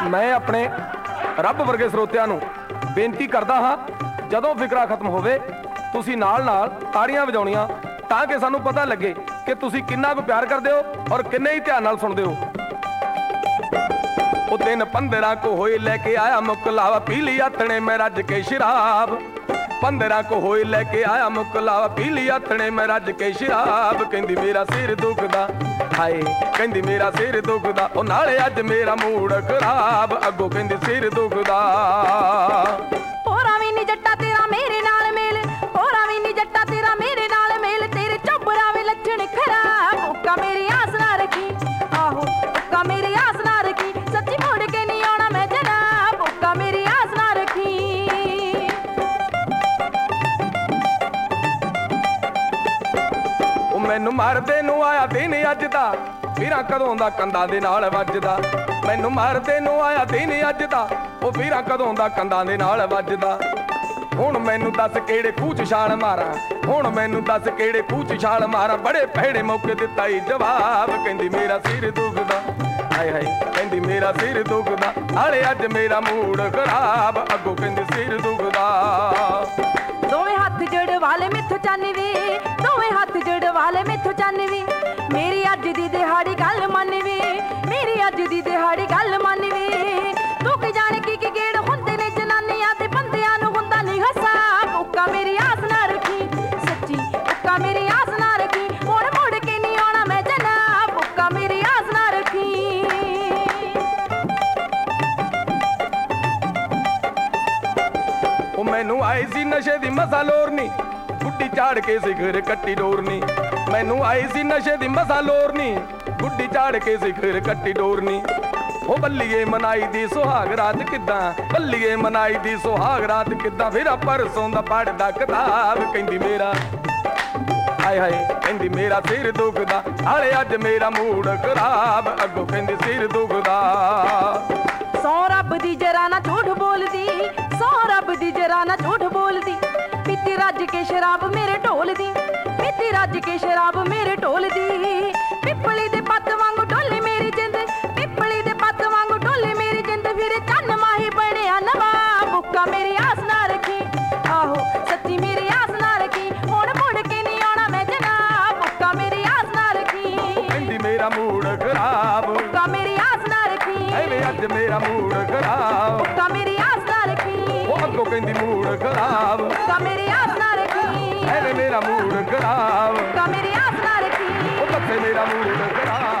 मैं अपने रब वर्गे ਸਰੋਤਿਆਂ ਨੂੰ ਬੇਨਤੀ ਕਰਦਾ ਹਾਂ, ਜਦੋਂ ਫਿਕਰਾ ਖਤਮ ਹੋਵੇ ਤੁਸੀਂ ਨਾਲ-ਨਾਲ ਤਾੜੀਆਂ ਵਜਾਉਣੀਆਂ ਤਾਂ ਕਿ ਸਾਨੂੰ ਪਤਾ ਲੱਗੇ ਕਿ ਤੁਸੀਂ ਕਿੰਨਾ ਕੁ ਪਿਆਰ ਕਰਦੇ ਹੋ ਔਰ ਕਿੰਨੇ ਹੀ ਧਿਆਨ ਨਾਲ ਸੁਣਦੇ ਹੋ। ਉਹ ਦਿਨ 15 ਕੋ ਹੋਏ ਲੈ ਕੇ ਆਇਆ ਮੁਕਲਾਵਾ, ਪੀ ਲਈ ਆਥਣੇ ਮੈਂ ਰੱਜ ਕੇ ਸ਼ਰਾਬ। 15 ਕੋ ਹੋਏ ਲੈ ਕੇ ਆਇਆ ਮੁਕਲਾਵਾ, ਪੀ ਲਈ ਆਥਣੇ ਮੈਂ ਰੱਜ ਕੇ ਸ਼ਰਾਬ। ਕਹਿੰਦੀ ਮੇਰਾ ਸਿਰ ਦੁਖਦਾ, ਹਾਏ ਕਹਿੰਦੀ ਮੇਰਾ ਸਿਰ ਦੁਖਦਾ, ਉਹ ਨਾਲੇ ਅੱਜ ਮੇਰਾ ਮੂਡ ਖਰਾਬ। ਅੱਗੋਂ ਕਹਿੰਦੀ ਸਿਰ ਦੁਖਦਾ। ਹੋਰਾਂ ਵੀ ਨੀ ਜੱਟਾ ਤੇਰਾ ਮੇਰੇ ਨਾਲ ਮੇਲ, ਹੋਰਾਂ ਵੀ ਨੀ ਜੱਟਾ ਤੇਰਾ ਮੇਰੇ ਨਾਲ ਮੇਲ, ਤੇਰੇ ਚੋਬਰਾਂ ਵੇ ਲੱਛਣ ਖਰਾਬ। ਉੱਕਾ ਮੇਰੀ ਆਸ ਨਾ ਰੱਖੀ, ਆਹੋ ਉੱਕਾ ਮੇਰੀ ਆਸ ਨਾ ਰੱਖੀ, ਸੱਚੀ ਮੁੜ ਕੇ ਨਹੀਂ ਆਉਣਾ ਮੈਂ ਜਨਾਬ। ਉੱਕਾ ਮੇਰੀ ਆਸ ਨਾ ਰੱਖੀ। ਉਹ ਮੈਨੂੰ ਮਰਦੇ ਨੂੰ ਆਇਆ ਦਿਨ ਅੱਜ ਦਾ, ਵੀਰਾਂ ਕਦੋਂ ਦਾ ਕੰਧਾਂ ਦੇ ਨਾਲ ਵੱਜਦਾ। ਮੈਨੂੰ ਮਰਦੇ ਨੂੰ ਆਇਆ ਦਿਨ ਅੱਜ ਦਾ, ਉਹ ਵੀਰਾਂ ਕਦੋਂ ਦਾ ਕੰਧਾਂ ਦੇ ਨਾਲ ਵੱਜਦਾ। ਹੁਣ ਮੈਨੂੰ ਦੱਸ ਕਿਹੜੇ ਖੂਹ 'ਚ ਛਾਲ ਮਾਰਾਂ, ਹੁਣ ਮੈਨੂੰ ਦੱਸ ਕਿਹੜੇ ਖੂਹ 'ਚ ਛਾਲ ਮਾਰਾਂ। ਬੜੇ ਭੈੜੇ ਮੌਕੇ ਦਿੱਤਾ ਈ ਜਵਾਬ। ਕਹਿੰਦੀ ਮੇਰਾ ਸਿਰ ਦੁਖਦਾ, ਹਾਏ ਹਾਏ ਕਹਿੰਦੀ ਮੇਰਾ ਸਿਰ ਦੁਖਦਾ, ਨਾਲੇ ਅੱਜ ਮੇਰਾ ਮੂਡ ਖਰਾਬ। ਅੱਗੋਂ ਕਹਿੰਦੀ ਸਿਰ ਦੁਖਦਾ। ਦੋਵੇਂ ਹੱਥ ਜੜ ਵਾਲੇ ਮੈਥੋਂ ਚੰਨ ਵੇ, ਦੋਵੇਂ ਹੱਥ ਜੜ ਵਾਲੇ ਮੈਥੋਂ ਚੰਨ ਵੇ, ਮੇਰੀ ਅੱਜ ਦੀ ਦਿਹਾੜੀ ਗੱਲ ਮੰਨ ਵੇ, ਮੇਰੀ ਅੱਜ ਦੀ ਦਿਹਾੜੀ ਗੱਲ ਮੰਨ ਵੇ। ਤੂੰ ਕੀ ਜਾਣ ਕੀ ਗੇੜ ਹੁੰਦੇ ਨੇ ਜਨਾਨੀਆਂ ਤੇ ਬੰਦਿਆਂ ਨੂੰ ਹੁੰਦਾ ਨਹੀਂ ਹਿਸਾਬ। ਉੱਕਾ ਮੇਰੀ ਆਸ ਨਾ ਰੱਖੀ, ਸੱਚੀ ਉੱਕਾ ਮੇਰੀ ਆਸ ਨਾ ਰੱਖੀ, ਹੁਣ ਮੁੜ ਕੇ ਨਹੀਂ ਆਉਣਾ ਮੈਂ ਜਨਾਬ। ਉੱਕਾ ਮੇਰੀ ਆਸ ਨਾ ਰੱਖੀ। ਉਹ ਮੈਨੂੰ ਆਈ ਸੀ ਨਸ਼ੇ ਦੀ ਮਸਾ ਲੋਰਨੀ, ਗੁੱਡੀ ਝਾੜ ਕੇ ਸਿਖਰ ਕੱਟੀ ਡੋਰਨੀ। ਮੈਨੂੰ ਆਈ ਸੀ ਨਸ਼ੇ ਦੀ ਮਸਾ ਲੋਰਨੀ, ਗੁੱਡੀ ਝਾੜ ਕੇ ਸਿਖਰ ਕੱਟੀ ਡੋਰਨੀ। ਉਹ ਬੱਲੀਏ ਮਨਾਈ ਦੀ ਸੁਹਾਗ ਰਾਤ ਕਿੱਦਾਂ, ਬੱਲੀਏ ਮਨਾਈ ਦੀ ਸੁਹਾਗ ਰਾਤ ਕਿੱਦਾਂ, ਫਿਰ ਪਰਸੋਂ ਦਾ ਪੜਦਾ ਕਿਤਾਬ। ਕਹਿੰਦੀ ਮੇਰਾ ਹਾਏ ਹਾਏ ਕਹਿੰਦੀ ਮੇਰਾ ਸਿਰ ਦੁਖਦਾ, ਨਾਲੇ ਅੱਜ ਮੇਰਾ ਮੂਡ ਖਰਾਬ। ਅੱਗੋਂ ਕਹਿੰਦੀ ਸਿਰ ਦੁਖਦਾ। ਸੌ ਰੱਬ ਦੀ ਜਰਾ ਨਾ ਝੂਠ ਬੋਲਦੀ, ਸੌ ਰੱਬ ਦੀ ਜਰਾ ਨਾ ਝੂਠ ਬੋਲਦੀ, ਪੀਤੀ ਰੱਜ ਕੇ ਸ਼ਰਾਬ ਮੇਰੇ ਢੋਲ ਦੀ, ਪੀਤੀ ਰੱਜ ਕੇ ਸ਼ਰਾਬ ਮੇਰੇ ਢੋਲ ਦੀ। ਪਿੱਪਲੀ ਦੇ ਪੱਤ ਵਾਂਗੂ ਢੋਲੇ ਮੇਰੀ ਜਿੰਦ, ਪਿੱਪਲੀ ਦੇ ਪੱਤ ਵਾਂਗੂ ਢੋਲੇ ਮੇਰੀ ਜਿੰਦ, ਫਿਰ ਚੰਨ ਮਾਹੀ ਬਣਿਆ ਨਵਾਬ। ਉੱਕਾ ਮੇਰੀ ਆਸ ਨਾ ਰੱਖੀ, ਆਹੋ ਸੱਚੀ ਮੇਰੀ ਆਸ ਨਾ ਰੱਖੀ, ਹੁਣ ਮੁੜ ਕੇ ਨਹੀਂ ਆਉਣਾ ਮੈਂ ਜਨਾਬ। ਉੱਕਾ ਮੇਰੀ ਆਸ ਨਾ ਰੱਖੀ। ਕਹਿੰਦੀ ਮੇਰਾ ਮੂਡ ਖਰਾਬ। ਉੱਕਾ ਮੇਰੀ ਆਸ ਨਾ ਰੱਖੀ, ਐਵੇਂ ਅੱਜ ਮੇਰਾ ਮੂਡ ਖਰਾਬ। ਉੱਕਾ ਮੇਰੀ ਆਸ ਨਾ ਰੱਖੀ। ਉਹ ਅੱਗੋਂ ਕਹਿੰਦੀ ਮੂਡ ਖਰਾਬ। ਉੱਕਾ ਮੇਰੀ ਆਸ ਨਾ ਰੱਖੀ, ਐਵੇਂ ਮੇਰਾ ਮੂਡ ਖਰਾਬ। ਉੱਕਾ ਮੇਰੀ ਆਸ ਨਾ ਰੱਖੀ। ਉਹ ਦੱਸੇ ਮੇਰਾ ਮੂਡ ਖਰਾਬ।